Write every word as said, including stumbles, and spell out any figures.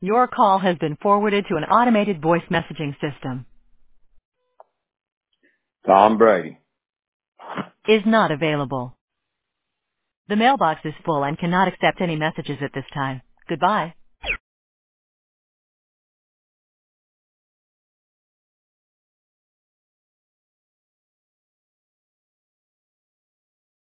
Your call has been forwarded to an automated voice messaging system. Tom Brady. Is not available. The mailbox is full and cannot accept any messages at this time. Goodbye.